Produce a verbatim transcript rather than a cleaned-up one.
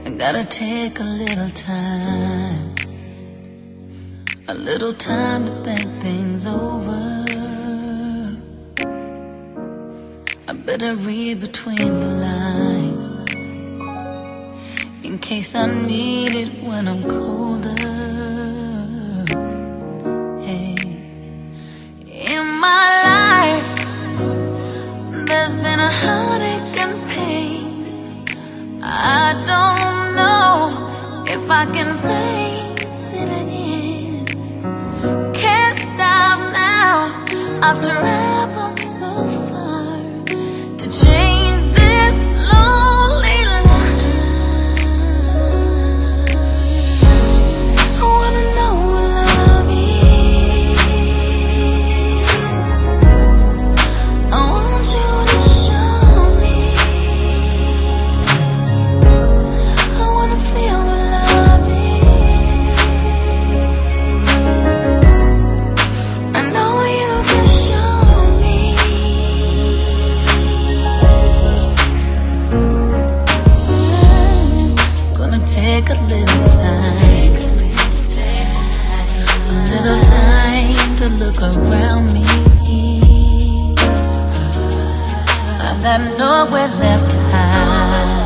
I gotta take a little time, a little time to think things over. I better read between the lines in case I need it when I'm colder. Hey, in my life there's been a heartache and pain. I don't know if I can face it again. Can't stop now. I've traveled so far to change this lonely life. I wanna know what love is. I want you to show me. I wanna feel what love is. I know you can show me. Gonna take a little time, a little time to look around me. I've got nowhere left to hide.